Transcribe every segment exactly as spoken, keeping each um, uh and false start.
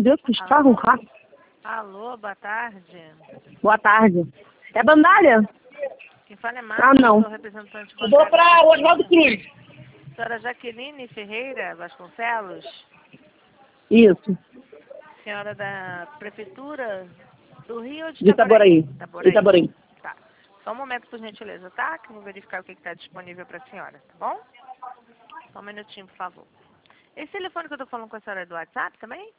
de Deus, que carro rápido. Alô, boa tarde. Boa tarde. É Bandalha? Quem fala é Ah, não. sou representante Eu vou para o Oswaldo Cruz. Senhora Jaqueline Ferreira Vasconcelos, Isso, senhora da Prefeitura do Rio ou de de Itaboraí. Itaboraí? Itaboraí. Tá. Só um momento, por gentileza, tá? Que eu vou verificar o que está disponível para a senhora, tá bom? Só um minutinho, por favor. Esse telefone que eu tô falando com a senhora é do WhatsApp também?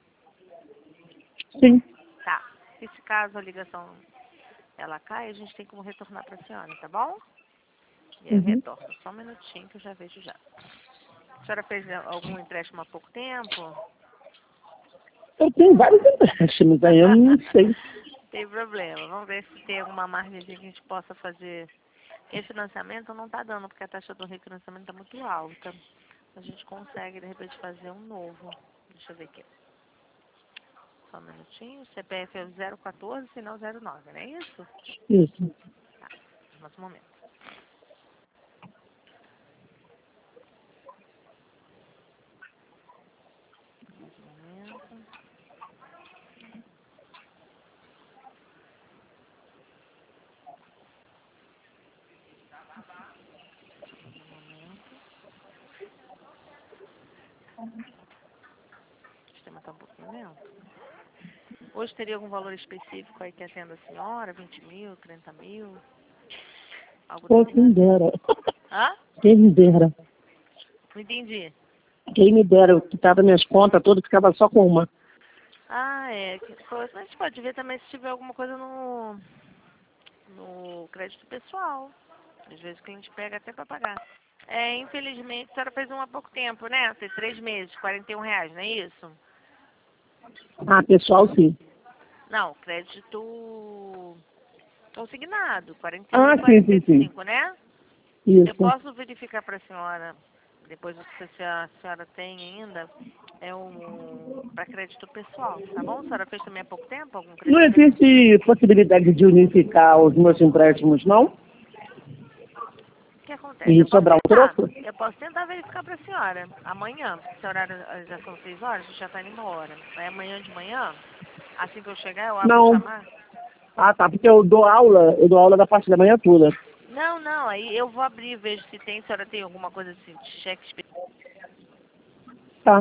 Sim. Tá. Se caso a ligação ela cai, a gente tem como retornar para a senhora, tá bom? E aí eu Uhum. retorno. Só um minutinho que eu já vejo já. A senhora fez algum empréstimo há pouco tempo? Eu tenho vários empréstimos aí, eu não sei. Tem problema. Vamos ver se tem alguma margem que a gente possa fazer. Refinanciamento não está dando, porque a taxa do refinanciamento está muito alta. A gente consegue, de repente, fazer um novo. Deixa eu ver aqui. Só um minutinho. O C P F é o zero quatorze, final zero nove, não é isso? Isso. Tá. Mais um momento. Mais um momento. O sistema está um pouquinho lento. Hoje teria algum valor específico aí que atenda a senhora? vinte mil, trinta mil? Algo Pô, desse quem tipo? dera. Hã? Quem me dera. Não entendi. Quem me dera, eu quitava minhas contas todas, ficava só com uma. Ah, é. que- pô, A gente pode ver também se tiver alguma coisa no, no crédito pessoal. Às vezes o cliente pega até para pagar. É, infelizmente, a senhora fez um há pouco tempo, né? Tem três meses, quarenta e um reais, não é isso? Ah, pessoal, sim. Não, crédito consignado, quarenta e um e Ah, sim, sim, quarenta e sim. cinco, né? Eu Isso. posso verificar para a senhora, depois se a senhora tem ainda, é um para crédito pessoal, tá bom? A senhora fez também há pouco tempo algum Não crédito pessoal? existe possibilidade de unificar os meus empréstimos, não? O que acontece? E Eu posso sobrar um tentar. troco? Eu posso tentar verificar para a senhora. Amanhã, esse horário eh, já são seis horas, a gente já está indo embora. Aí amanhã de manhã, assim que eu chegar, eu abro o Não. chamar. Ah, tá, porque eu dou aula, eu dou aula da parte da manhã toda. Não, não, aí eu vou abrir e vejo se tem, se a senhora tem alguma coisa assim, de cheque especial. Tá.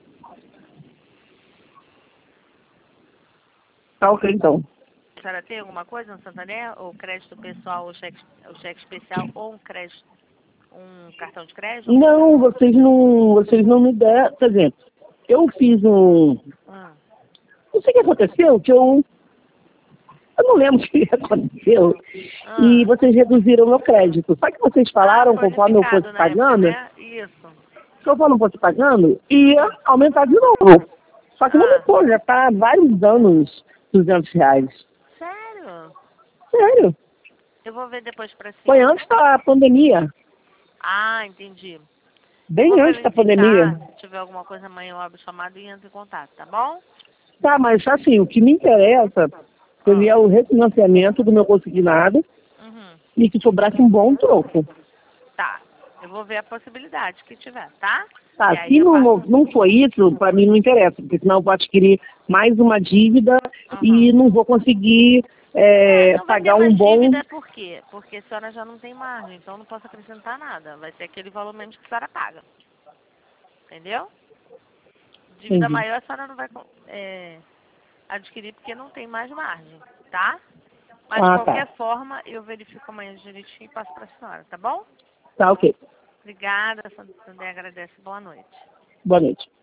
Tá ok, então. A senhora tem alguma coisa no Santander? Ou crédito pessoal, ou cheque, ou cheque especial, ou um crédito, um cartão de crédito? Alguma coisa Não, assim? vocês não, vocês não me deram, quer dizer, eu fiz um, Hum. não sei o que aconteceu, que eu, eu não lembro o que aconteceu, e Ah. vocês reduziram meu crédito. Só que vocês Ah, falaram, foi conforme eu fosse unificado na época, pagando, né? Isso. conforme eu fosse pagando, ia aumentar de novo. Só que não Ah, aumentou, já está há vários anos duzentos reais. sério? Sério? Eu vou ver depois pra Foi senhora. antes da pandemia, Ah, entendi. Eu bem vou antes da pandemia. verificar. Se tiver alguma coisa amanhã, eu abro o chamado e entro em contato, tá bom? Tá, mas assim, o que me interessa Ah. seria o refinanciamento do meu consignado Uhum. e que sobrasse um bom troco. Tá. Eu vou ver a possibilidade que tiver, tá? Tá, E aí se eu não, passo. não for isso, para mim não interessa, porque senão eu vou adquirir mais uma dívida Uhum. e não vou conseguir É, é, não vai ter pagar um mais bom... dívida por quê? Porque a senhora já não tem margem, então eu não posso acrescentar nada. Vai ser aquele valor mesmo que a senhora paga. Entendeu? Dívida Entendi. maior a senhora não vai é, adquirir porque não tem mais margem, tá? Mas de Ah, tá. qualquer forma, eu verifico amanhã direitinho e passo para a senhora, tá bom? Tá, ok. Obrigada, Santander agradece. Boa noite. Boa noite.